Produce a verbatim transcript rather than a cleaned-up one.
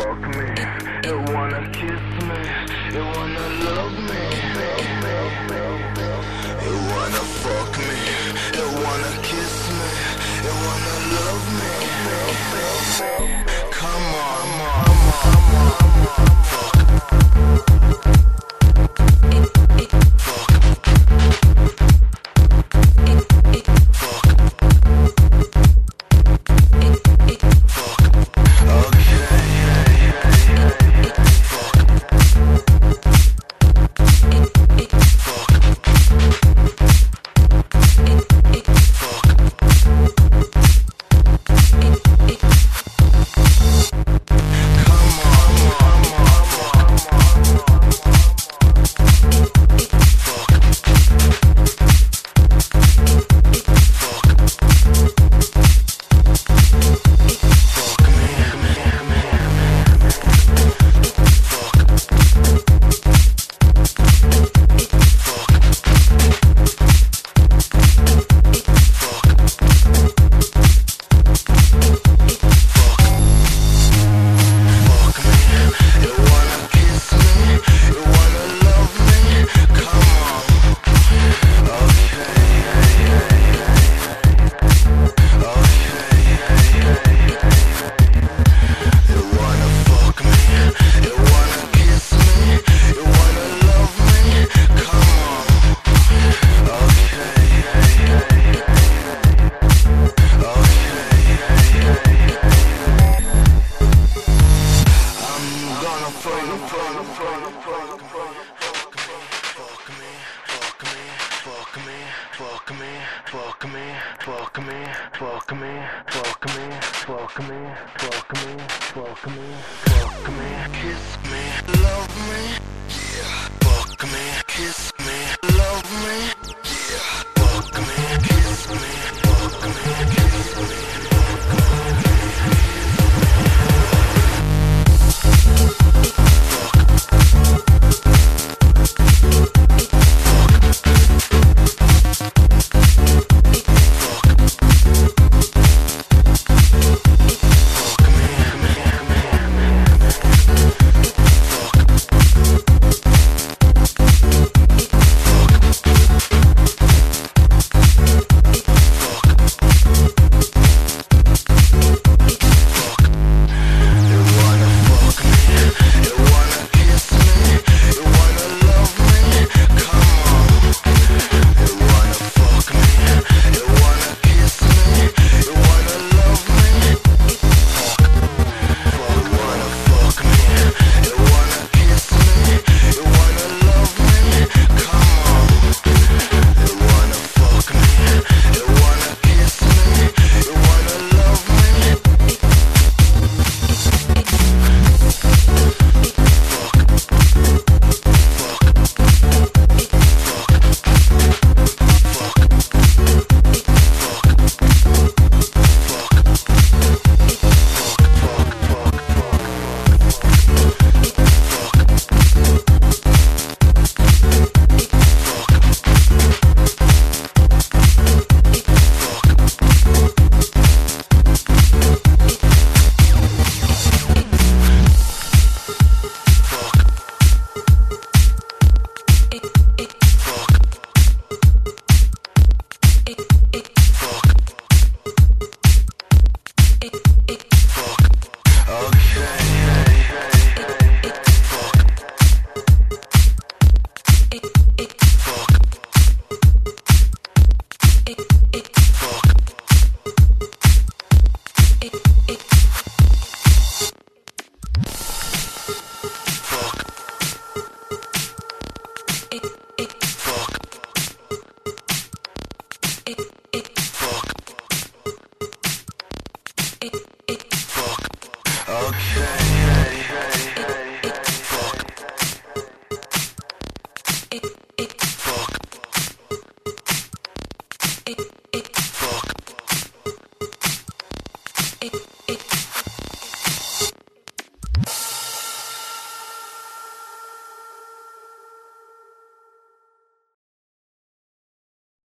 fuck me, you wanna kiss me, you wanna love me, you wanna fuck me, you wanna kiss me, you wanna love me. Come on, come on, come on, fuck. Fuck me, fuck me, fuck me, fuck me, fuck me, fuck me, fuck me, fuck me, fuck me, kiss me, love me, yeah. Fuck me, kiss me, love me, yeah. Fuck me, kiss me, fuck me, kiss me, It